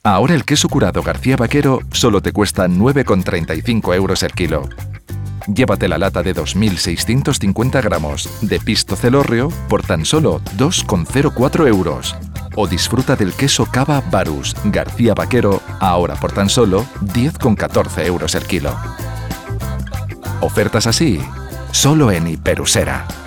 Ahora el queso curado García Vaquero solo te cuesta 9,35 euros el kilo. Llévate la lata de 2.650 gramos de Pisto Celorrio por tan solo 2,04 euros. O disfruta del queso Cava Barus García Vaquero ahora por tan solo 10,14 euros el kilo. Ofertas así, solo en Hiperusera.